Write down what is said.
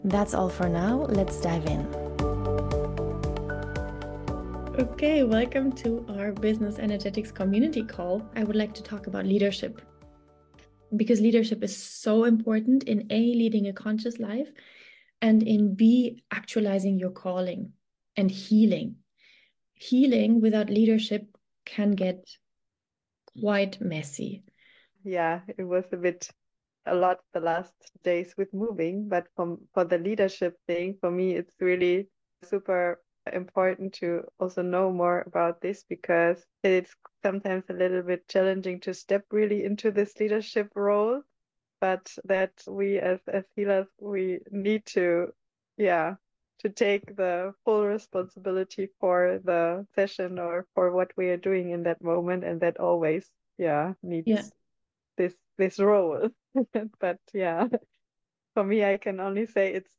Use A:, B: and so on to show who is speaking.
A: That's all for now. Let's dive in. Okay, welcome to our Business Energetics community call. I would like to talk about leadership because leadership is so important in A, leading a conscious life, and in B, actualizing your calling and healing. Healing without leadership can get quite messy.
B: Yeah, it was a lot the last days with moving, but for the leadership thing, for me, it's really super important to also know more about this because it's sometimes a little bit challenging to step really into this leadership role, but that we as healers, we need yeah, to take the full responsibility for the session or for what we are doing in that moment, and that always,
A: Yeah.
B: needs this role. But yeah, for me, I can only say